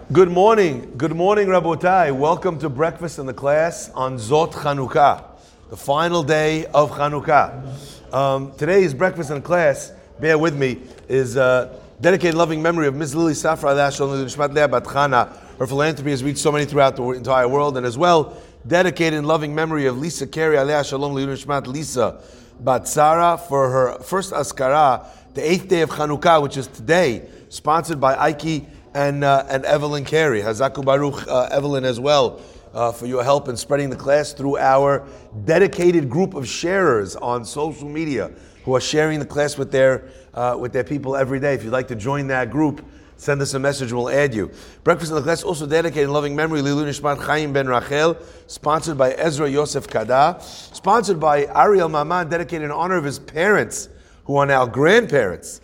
Good morning, Rabotai. Welcome to breakfast in the class on Zot Chanukah, the final day of Chanukah. Today's breakfast in the class, bear with me, is dedicated in loving memory of Ms. Lily Safra Aleh Shalom Nishmat Leah Bat Chana. Her philanthropy has reached so many throughout the entire world, and as well, dedicated in loving memory of Lisa Carey Aleh Shalom Nishmat Lisa Bat Sarah for her first Askara, the 8th day of Chanukah, which is today, sponsored by Ike and Evelyn Carey. Hazaku Baruch, Evelyn as well, for your help in spreading the class through our dedicated group of sharers on social media who are sharing the class with their people every day. If you'd like to join that group, send us a message and we'll add you. Breakfast in the class also dedicated in loving memory, Lilu Nishmat Chaim Ben Rachel, sponsored by Ezra Yosef Kada, sponsored by Ariel Maman, dedicated in honor of his parents, who are now grandparents.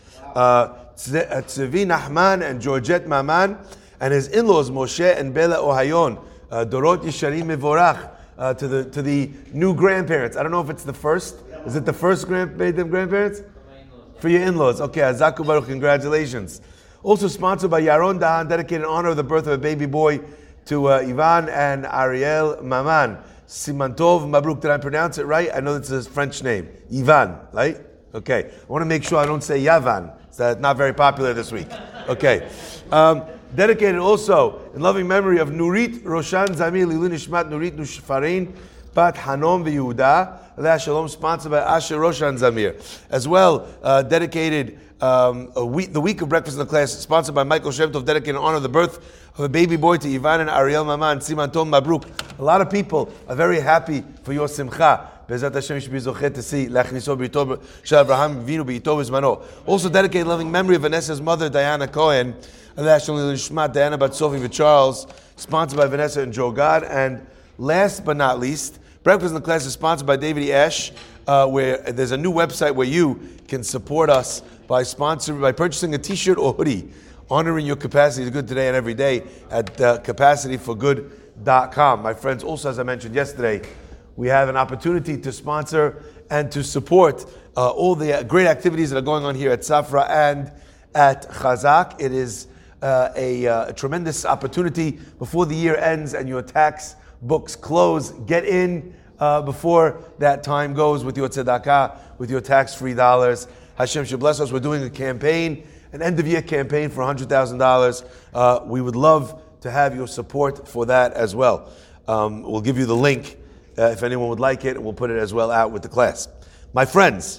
Tzevi Nachman and Georgette Maman, and his in-laws Moshe and Bela Ohayon, Dorot Yisharim Mevorach, to the new grandparents. I don't know if it's the first. Is it the first grandparents? For your in-laws. Okay, Hazaku Baruch, congratulations. Also sponsored by Yaron Dahan, dedicated in honor of the birth of a baby boy to Ivan and Ariel Maman. Simantov Mabruk, did I pronounce it right? I know it's a French name. Ivan, right? Okay. I want to make sure I don't say Yavan. It's not very popular this week. Okay. Dedicated also in loving memory of Nurit Roshan Zamir, Lilu Nishmat Nurit Nushfarin, Bat Hanom V'Yehuda, Aleh Shalom, sponsored by Asher Roshan Zamir. As well, dedicated the week of breakfast in the class, sponsored by Michael Shem Tov, dedicated in honor of the birth of a baby boy to Ivan and Ariel Maman, Siman Tov Mabruk. A lot of people are very happy for your simcha. Bezat Hashem, you should be zochet to see Lachniso B'Yitov Shel Avraham Vinu B'Yitov Izmano. Also dedicated loving memory of Vanessa's mother, Diana Cohen, Aleh Shalom Lishmat, Diana Bat Sophie Charles, sponsored by Vanessa and Joe God. And last but not least, breakfast in the class is sponsored by David E. Ash, where there's a new website where you can support us by purchasing a T-shirt or hoodie, honoring your capacity to good today and every day at capacityforgood.com. My friends, also as I mentioned yesterday, we have an opportunity to sponsor and to support all the great activities that are going on here at Safra and at Chazak. It is a tremendous opportunity before the year ends and your tax books close. Get in before that time goes with your tzedakah, with your tax-free dollars. Hashem should bless us. We're doing a campaign, an end-of-year campaign for $100,000. We would love to have your support for that as well. We'll give you the link if anyone would like it, and we'll put it as well out with the class. My friends,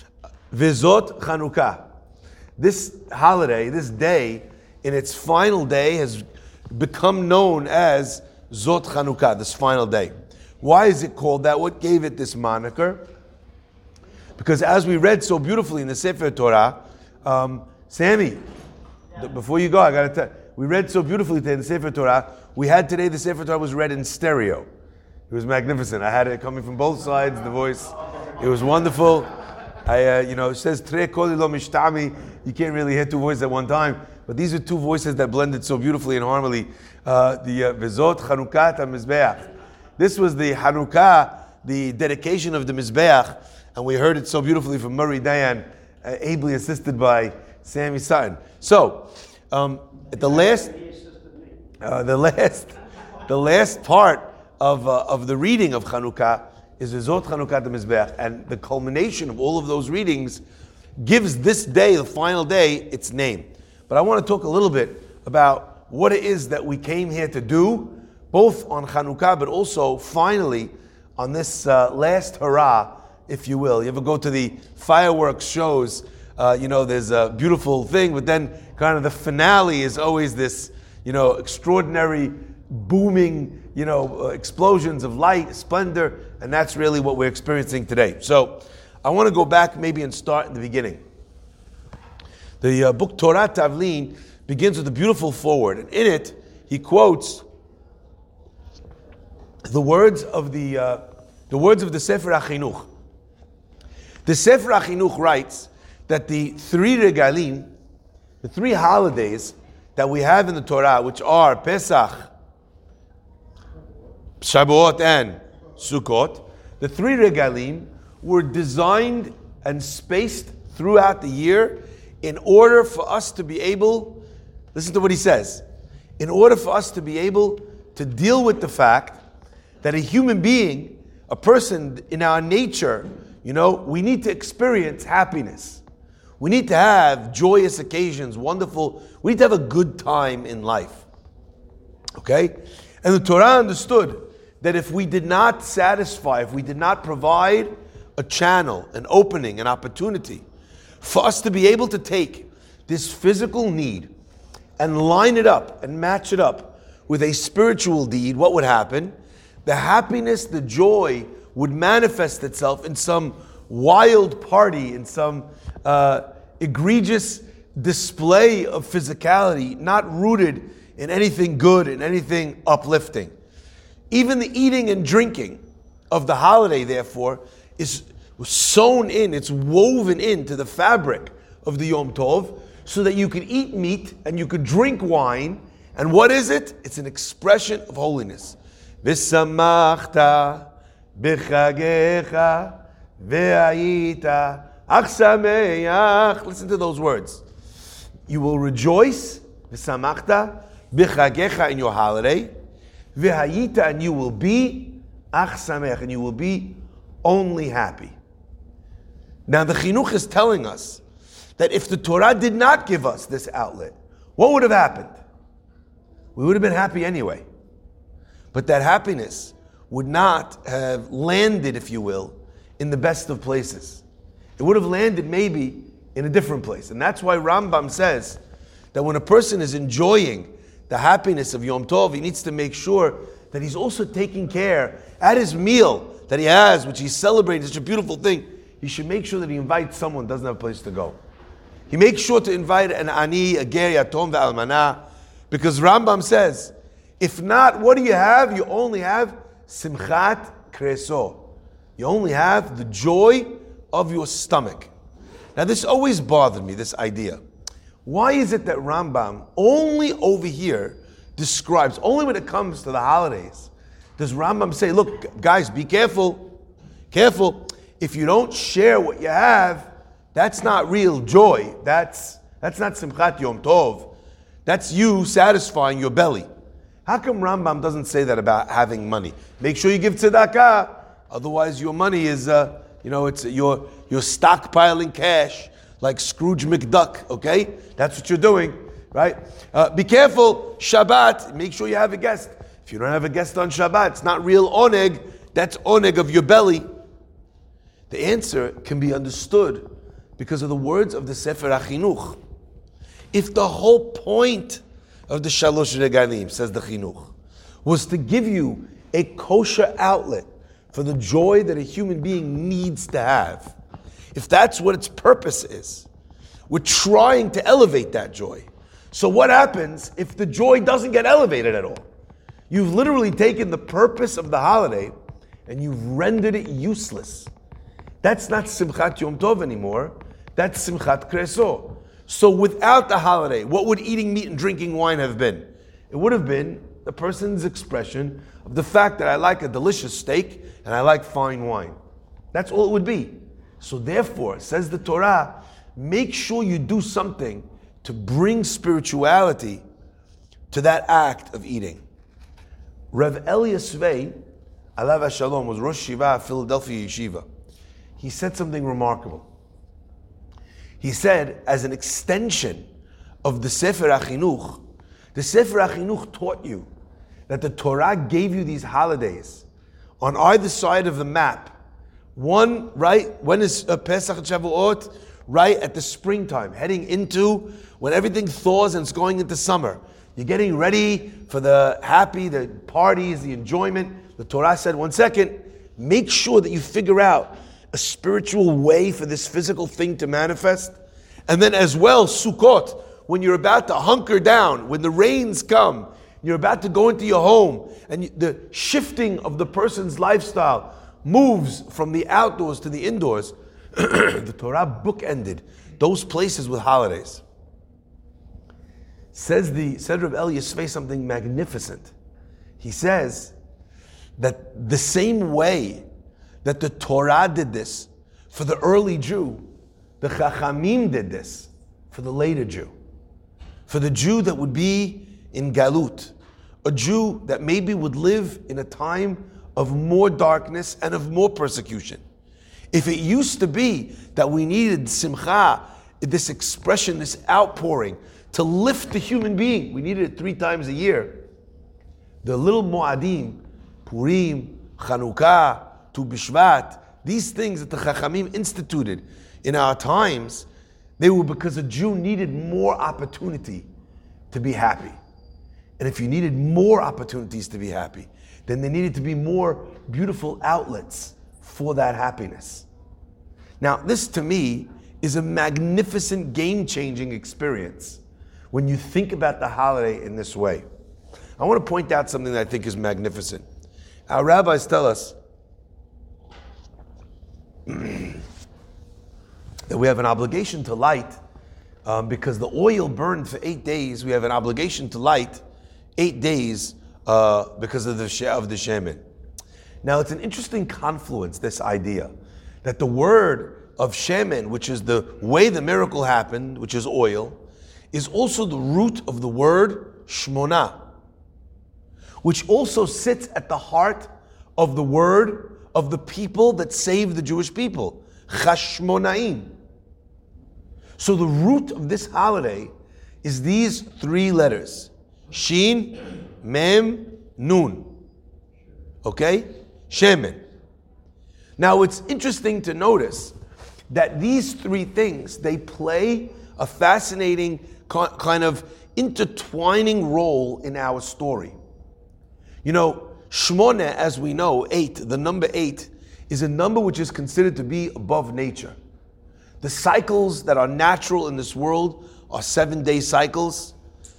Vizot Chanukah. This holiday, this day, in its final day, has become known as Zot Chanukah, this final day. Why is it called that? What gave it this moniker? Because as we read so beautifully in the Sefer Torah, Sammy, before you go, I got to tell you, we read so beautifully today in the Sefer Torah. We had today, the Sefer Torah was read in stereo. It was magnificent. I had it coming from both sides, the voice. It was wonderful. It says, Tre koli lo mishtami. You can't really hear two voices at one time. But these are two voices that blended so beautifully in harmony. The Vizot Chanukah HaMizbeach. This was the Hanukkah, the dedication of the Mizbeach. And we heard it so beautifully from Murray Dayan, ably assisted by Sammy Sutton. So, at the last part of the reading of Chanukah is Zot Chanukah the Mizbeach, and the culmination of all of those readings gives this day, the final day, its name. But I want to talk a little bit about what it is that we came here to do, both on Chanukah, but also finally on this last hurrah, if you will. You ever go to the fireworks shows? There's a beautiful thing, but then kind of the finale is always this, extraordinary booming, explosions of light, splendor, and that's really what we're experiencing today. So I want to go back maybe and start in the beginning. The book Torah Tavlin begins with a beautiful foreword, and in it he quotes the words of the Sefer HaChinuch. The Sefer HaChinuch writes that the three regalim, the three holidays that we have in the Torah, which are Pesach, Shavuot, and Sukkot, the three regalim were designed and spaced throughout the year in order for us to be able, listen to what he says, in order for us to be able to deal with the fact that a human being, a person in our nature, we need to experience happiness. We need to have joyous occasions, wonderful. We need to have a good time in life. Okay? And the Torah understood that if we did not satisfy, if we did not provide a channel, an opening, an opportunity for us to be able to take this physical need and line it up and match it up with a spiritual deed, what would happen? The happiness, the joy would manifest itself in some wild party, in some egregious display of physicality, not rooted in anything good, in anything uplifting. Even the eating and drinking of the holiday, therefore, is sewn in, it's woven into the fabric of the Yom Tov, so that you could eat meat and you could drink wine. And what is it? It's an expression of holiness. V'samachta b'chagecha ve'ayita ach sameach. Listen to those words. You will rejoice, v'samachta b'chagecha, in your holiday, ve'ayita, and you will be ach sameach, and you will be only happy. Now the chinuch is telling us that if the Torah did not give us this outlet, what would have happened? We would have been happy anyway. But that happiness would not have landed, if you will, in the best of places. It would have landed maybe in a different place. And that's why Rambam says that when a person is enjoying the happiness of Yom Tov, he needs to make sure that he's also taking care at his meal that he has, which he's celebrating, such a beautiful thing. He should make sure that he invites someone who doesn't have a place to go. He makes sure to invite an ani, a ger, yatom, ve'almana, because Rambam says, if not, what do you have? You only have simchat kreso. You only have the joy of your stomach. Now this always bothered me, this idea. Why is it that Rambam only over here describes, only when it comes to the holidays, does Rambam say, look, guys, be careful, careful. If you don't share what you have, that's not real joy. That's not Simchat Yom Tov. That's you satisfying your belly. How come Rambam doesn't say that about having money? Make sure you give tzedakah, otherwise your money is, it's you're stockpiling cash like Scrooge McDuck. Okay, that's what you're doing, right? Be careful. Shabbat. Make sure you have a guest. If you don't have a guest on Shabbat, it's not real oneg. That's oneg of your belly. The answer can be understood because of the words of the Sefer HaChinuch. If the whole point of the Shalosh Regalim, says the Chinuch, was to give you a kosher outlet for the joy that a human being needs to have, if that's what its purpose is, we're trying to elevate that joy. So what happens if the joy doesn't get elevated at all? You've literally taken the purpose of the holiday and you've rendered it useless. That's not Simchat Yom Tov anymore. That's Simchat Kreso. So without the holiday, what would eating meat and drinking wine have been? It would have been the person's expression of the fact that I like a delicious steak and I like fine wine. That's all it would be. So therefore, says the Torah, make sure you do something to bring spirituality to that act of eating. Rav Elias Svei, Alav HaShalom, was Rosh Shiva, Philadelphia Yeshiva. He said something remarkable. He said, as an extension of the Sefer HaChinuch, the Sefer HaChinuch taught you that the Torah gave you these holidays on either side of the map. One, right, when is Pesach and Shavuot? Right at the springtime, heading into when everything thaws and it's going into summer. You're getting ready for the parties, the enjoyment. The Torah said, 1 second, make sure that you figure out a spiritual way for this physical thing to manifest. And then as well, Sukkot, when you're about to hunker down, when the rains come, you're about to go into your home, and the shifting of the person's lifestyle moves from the outdoors to the indoors. The Torah bookended those places with holidays. Said Rav Elias Svei something magnificent. He says that the same way that the Torah did this for the early Jew, the Chachamim did this for the later Jew. For the Jew that would be in Galut, a Jew that maybe would live in a time of more darkness and of more persecution. If it used to be that we needed simcha, this expression, this outpouring, to lift the human being, we needed it 3 times a year. The little Moadim, Purim, Chanukah, Tu B'Shvat, these things that the Chachamim instituted in our times, they were because a Jew needed more opportunity to be happy. And if you needed more opportunities to be happy, then there needed to be more beautiful outlets for that happiness. Now, this to me is a magnificent game-changing experience when you think about the holiday in this way. I want to point out something that I think is magnificent. Our rabbis tell us that we have an obligation to light because the oil burned for 8 days. We have an obligation to light 8 days because of the shemen. Now, it's an interesting confluence, this idea, that the word of shemen, which is the way the miracle happened, which is oil, is also the root of the word shmona, which also sits at the heart of the word of the people that saved the Jewish people, Chashmonaim. So the root of this holiday is these 3 letters, Shin, Mem, Nun. Okay? Shemen. Now it's interesting to notice that these 3 things, they play a fascinating kind of intertwining role in our story. You know, Shmona, as we know, 8, the number 8, is a number which is considered to be above nature. The cycles that are natural in this world are 7-day cycles.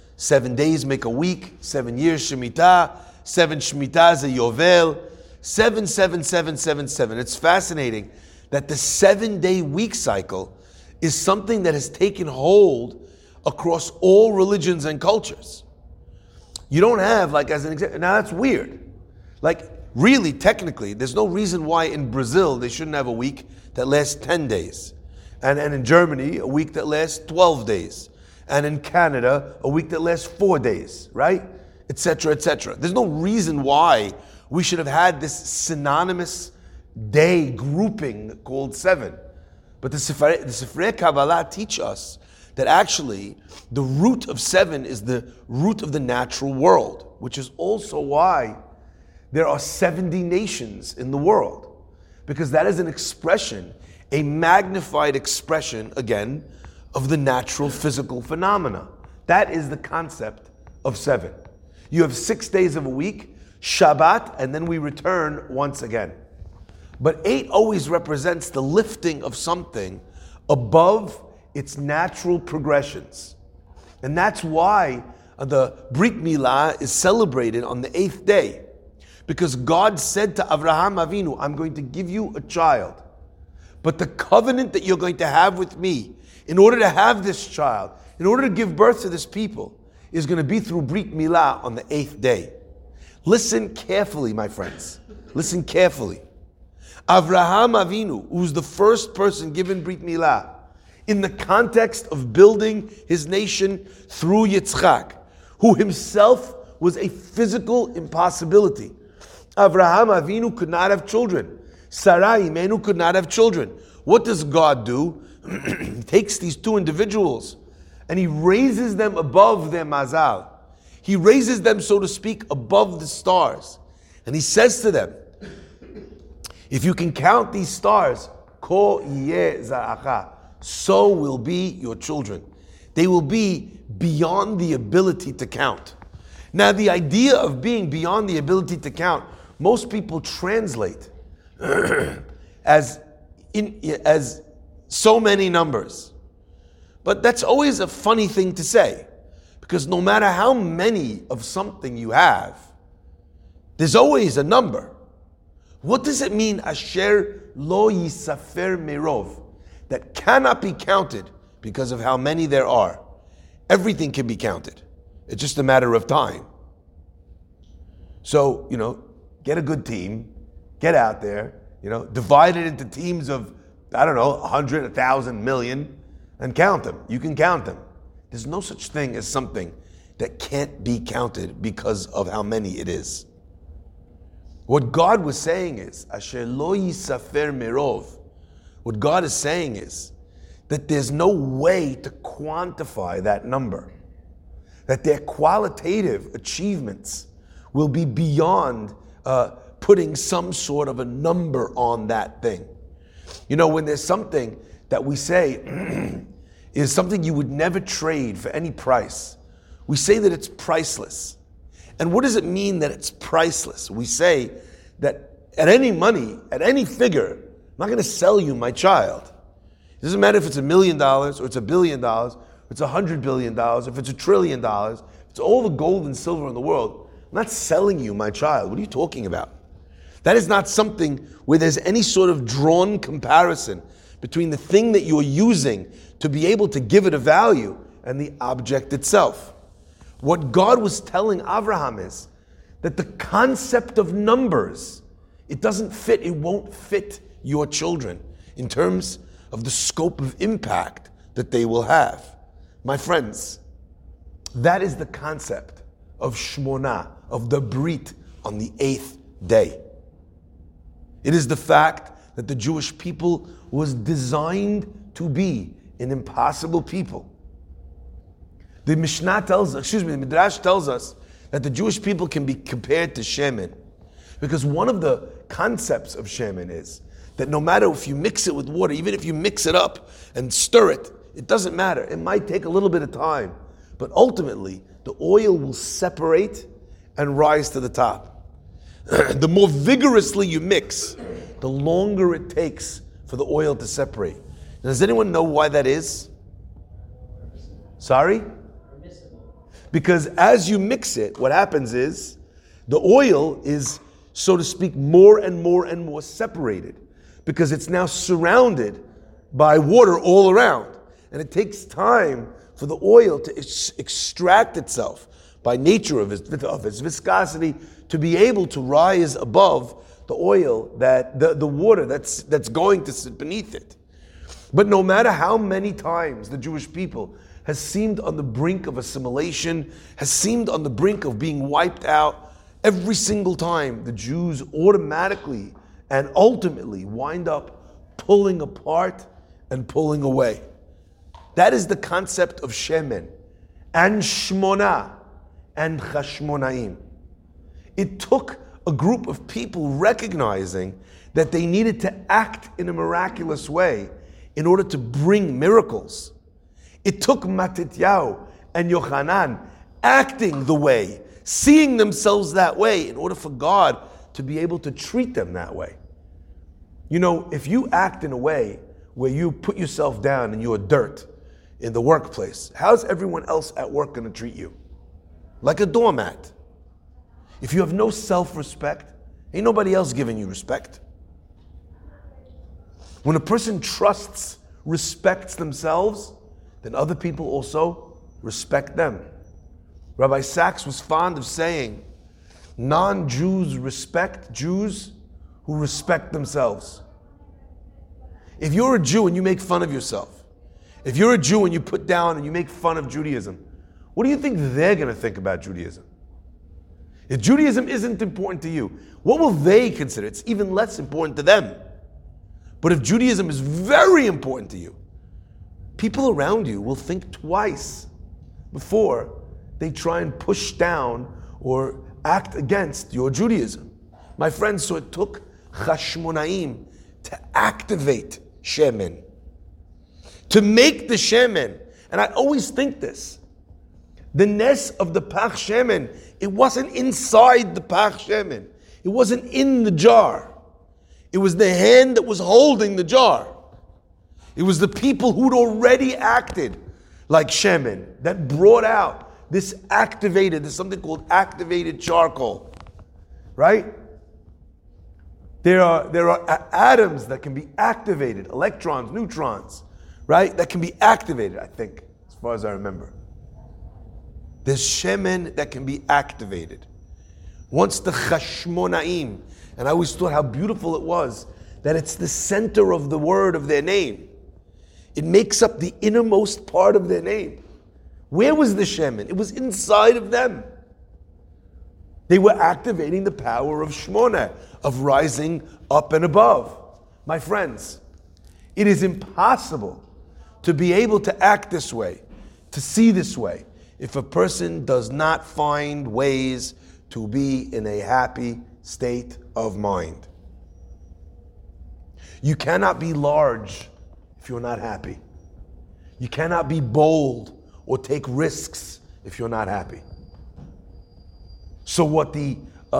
7 days make a week, 7 years Shemitah, 7 Shemitahs a Yovel, 7, 7, 7, 7, 7. It's fascinating that the 7-day week cycle is something that has taken hold across all religions and cultures. You don't have, like as an example, now that's weird. Like really, technically, there's no reason why in Brazil they shouldn't have a week that lasts 10 days. And in Germany, a week that lasts 12 days. And in Canada, a week that lasts 4 days, right? Etc., etc. There's no reason why we should have had this synonymous day grouping called 7. But the Sifrei Kabbalah teach us that actually the root of 7 is the root of the natural world, which is also why there are 70 nations in the world. Because that is an expression, a magnified expression, again, of the natural physical phenomena. That is the concept of 7. You have 6 days of a week, Shabbat, and then we return once again. But 8 always represents the lifting of something above its natural progressions. And that's why the Brit Milah is celebrated on the 8th day. Because God said to Avraham Avinu, I'm going to give you a child. But the covenant that you're going to have with me, in order to have this child, in order to give birth to this people, is going to be through Brit Milah on the 8th day. Listen carefully, my friends. Listen carefully. Avraham Avinu, who's the first person given Brit Milah, in the context of building his nation through Yitzchak, who himself was a physical impossibility. Avraham Avinu could not have children. Sarai Imenu could not have children. What does God do? He takes these 2 individuals and he raises them above their mazal. He raises them, so to speak, above the stars. And he says to them, if you can count these stars, ko yeh za'acha, so will be your children. They will be beyond the ability to count. Now, the idea of being beyond the ability to count, most people translate as so many numbers. But that's always a funny thing to say, because no matter how many of something you have, there's always a number. What does it mean, asher lo yisafer merov, that cannot be counted because of how many there are? Everything can be counted. It's just a matter of time. So, get a good team, get out there, divide it into teams of, 100, 1,000, million, and count them. You can count them. There's no such thing as something that can't be counted because of how many it is. What God was saying is, Asher lo yisafer merov. What God is saying is that there's no way to quantify that number. That their qualitative achievements will be beyond putting some sort of a number on that thing. You know, when there's something that we say is something you would never trade for any price, we say that it's priceless. And what does it mean that it's priceless? We say that at any money, at any figure, I'm not going to sell you my child. It doesn't matter if it's $1 million or it's $1 billion, or it's $100 billion, if it's $1 trillion, if it's all the gold and silver in the world. I'm not selling you my child. What are you talking about? That is not something where there's any sort of drawn comparison between the thing that you're using to be able to give it a value and the object itself. What God was telling Abraham is that the concept of numbers, it doesn't fit, it won't fit your children in terms of the scope of impact that they will have. My friends, that is the concept of Shmona, of the Brit on the 8th day. It is the fact that the Jewish people was designed to be an impossible people. The Midrash tells us that the Jewish people can be compared to Shemen, because one of the concepts of Shemen is that no matter if you mix it with water, even if you mix it up and stir it, it doesn't matter. It might take a little bit of time, but ultimately the oil will separate and rise to the top. The more vigorously you mix, the longer it takes for the oil to separate. Now, does anyone know why that is? Sorry? Because as you mix it, what happens is the oil is, so to speak, more and more and more separated, because it's now surrounded by water all around. And it takes time for the oil to extract itself by nature of its viscosity to be able to rise above the oil, that the water that's going to sit beneath it. But no matter how many times the Jewish people has seemed on the brink of assimilation, has seemed on the brink of being wiped out, every single time the Jews automatically and ultimately wind up pulling apart and pulling away. That is the concept of Shemen and Shmona and Chashmonaim. It took a group of people recognizing that they needed to act in a miraculous way in order to bring miracles. It took Matityahu and Yochanan acting the way, seeing themselves that way in order for God to be able to treat them that way. You know, if you act in a way where you put yourself down and you're dirt in the workplace, how's everyone else at work going to treat you? Like a doormat. If you have no self-respect, ain't nobody else giving you respect. When a person trusts, respects themselves, then other people also respect them. Rabbi Sachs was fond of saying, non-Jews respect Jews who respect themselves. If you're a Jew and you make fun of yourself, if you're a Jew and you put down and you make fun of Judaism, what do you think they're going to think about Judaism? If Judaism isn't important to you, what will they consider? It's even less important to them. But if Judaism is very important to you, people around you will think twice before they try and push down or act against your Judaism. My friends, so it took Chashmonaim to activate Shemen, to make the Shemen. And I always think this, the Nes of the Pach Shemen, it wasn't inside the Pach Shemen. It wasn't in the jar. It was the hand that was holding the jar. It was the people who'd already acted like Shemen that brought out this activated, there's something called activated charcoal, right? There are atoms that can be activated, electrons, neutrons, right? That can be activated, I think, as far as I remember. There's Shemen that can be activated. Once the Chashmonaim, and I always thought how beautiful it was that it's the center of the word of their name. It makes up the innermost part of their name. Where was the shemen? It was inside of them. They were activating the power of Shmona, of rising up and above. My friends, it is impossible to be able to act this way, to see this way, if a person does not find ways to be in a happy state of mind. You cannot be large if you're not happy. You cannot be bold or take risks if you're not happy. So what the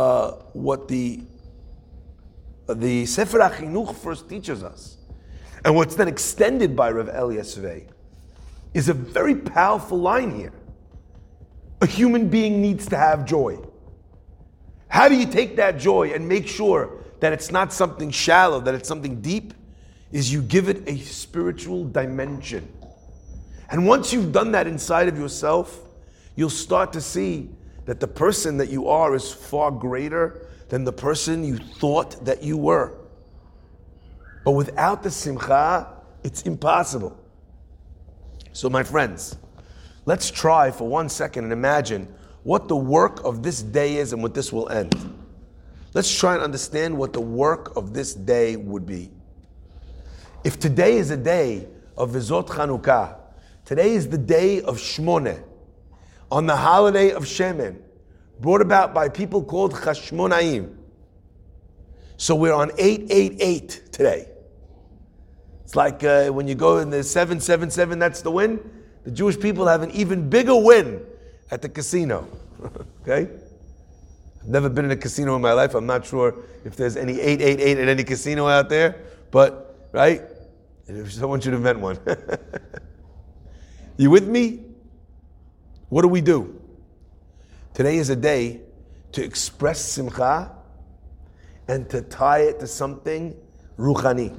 Sefer HaChinuch first teaches us, and what's then extended by Rav Elia Svei, is a very powerful line here. A human being needs to have joy. How do you take that joy and make sure that it's not something shallow, that it's something deep? Is you give it a spiritual dimension. And once you've done that inside of yourself, you'll start to see that the person that you are is far greater than the person you thought that you were. But without the simcha, it's impossible. So my friends, let's try for 1 second and imagine what the work of this day is and what this will end. Let's try and understand what the work of this day would be. If today is a day of Zot Chanukah, today is the day of Shmoneh, on the holiday of Shemen, brought about by people called Chashmonaim. So we're on 888 today. It's like when you go in the 777, that's the win. The Jewish people have an even bigger win at the casino. Okay? I've never been in a casino in my life. I'm not sure if there's any 888 at any casino out there, but, right? Someone should invent one. You with me? What do? Today is a day to express simcha and to tie it to something ruchani.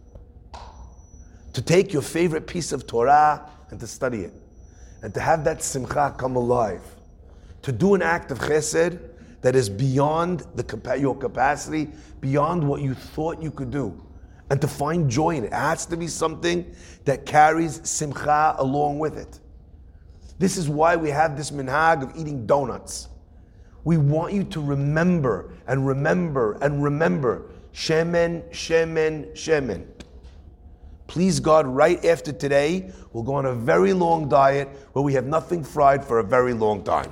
To take your favorite piece of Torah and to study it. And to have that simcha come alive. To do an act of chesed that is beyond your capacity, beyond what you thought you could do. And to find joy in it. It has to be something that carries simcha along with it. This is why we have this minhag of eating donuts. We want you to remember and remember and remember. Shemen, shemen, shemen. Please God, right after today, we'll go on a very long diet where we have nothing fried for a very long time.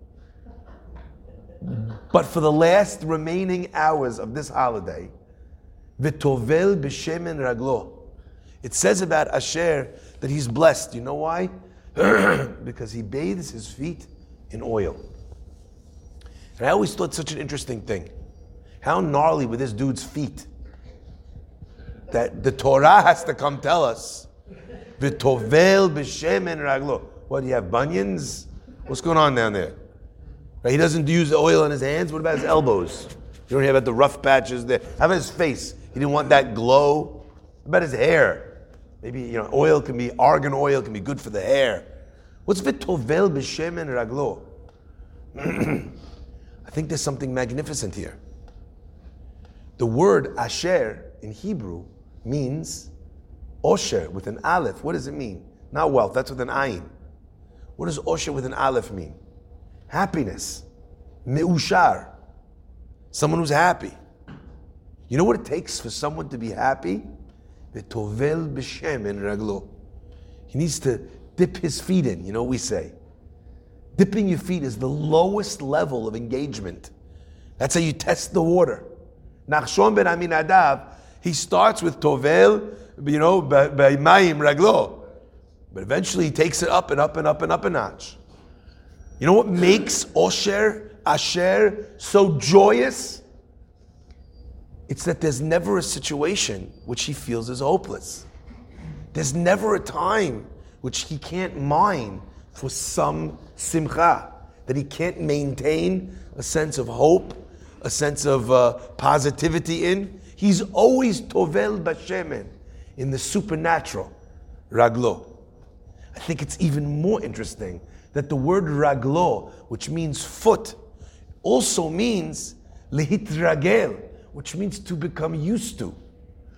But for the last remaining hours of this holiday, V'tovel b'shemen raglo. It says about Asher that he's blessed. You know why? Because he bathes his feet in oil. And I always thought such an interesting thing. How gnarly were this dude's feet? That the Torah has to come tell us. V'tovel b'shemen raglo. What, do you have bunions? What's going on down there? Right, he doesn't use the oil on his hands. What about his elbows? You don't have the rough patches there. How about his face? He didn't want that glow. How about his hair? Maybe, oil can be, argan oil can be good for the hair. What's v'tovel b'shemen raglo? I think there's something magnificent here. The word asher in Hebrew means osher with an aleph. What does it mean? Not wealth, that's with an ayin. What does osher with an aleph mean? Happiness. Me'ushar. Someone who's happy. You know what it takes for someone to be happy? V'tovel b'shemen raglo. He needs to dip his feet in. You know what we say? Dipping your feet is the lowest level of engagement. That's how you test the water. Nachshon ben Aminadav, he starts with tovel, b'mayim raglo. But eventually he takes it up and up and up and up a notch. You know what makes Asher so joyous? It's that there's never a situation which he feels is hopeless. There's never a time which he can't mine for some simcha, that he can't maintain a sense of hope, a sense of positivity in. He's always tovel b'shemen, in the supernatural, raglo. I think it's even more interesting that the word raglo, which means foot, also means lehitragel, which means to become used to.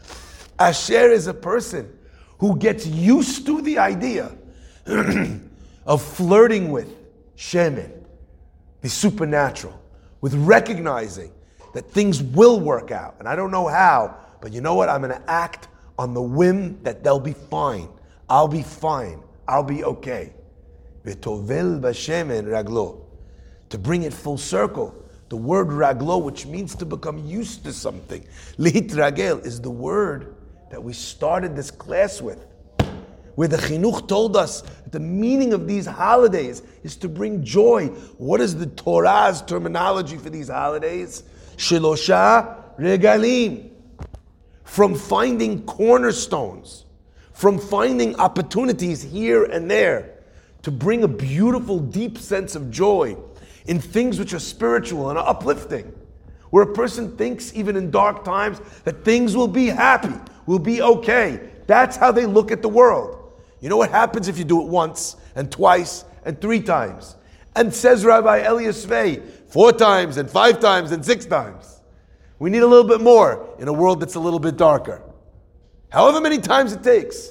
Asher is a person who gets used to the idea of flirting with shemen, the supernatural, with recognizing that things will work out. And I don't know how, but you know what? I'm going to act on the whim that they'll be fine. I'll be fine. I'll be okay. V'tovel b'shemen raglo. To bring it full circle, the word raglo, which means to become used to something, lihitragel, is the word that we started this class with, where the chinuch told us that the meaning of these holidays is to bring joy. What is the Torah's terminology for these holidays? Shilosha regalim. From finding cornerstones, from finding opportunities here and there, to bring a beautiful, deep sense of joy in things which are spiritual and are uplifting, where a person thinks, even in dark times, that things will be happy, will be okay. That's how they look at the world. You know what happens if you do it once, and twice, and 3 times? And says Rabbi Elias Svei, 4 times, and 5 times, and 6 times. We need a little bit more in a world that's a little bit darker. However many times it takes.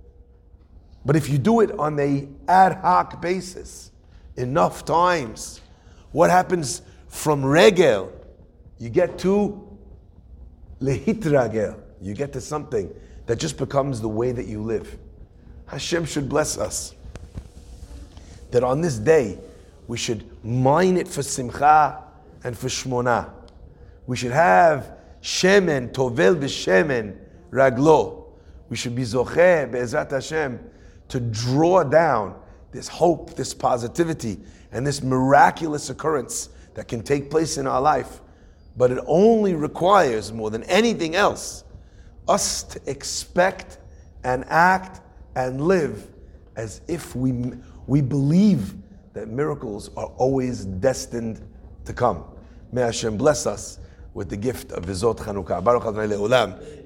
But if you do it on an ad hoc basis, enough times, what happens from regel? You get to lehitragel. You get to something that just becomes the way that you live. Hashem should bless us that on this day we should mine it for simcha and for shmona. We should have shemen, tovel b'shemen raglo. We should be zocheh be'ezrat Hashem to draw down this hope, this positivity, and this miraculous occurrence that can take place in our life. But it only requires, more than anything else, us to expect and act and live as if we believe that miracles are always destined to come. May Hashem bless us with the gift of Vizot Chanukah. Baruch Adonai Le'olam.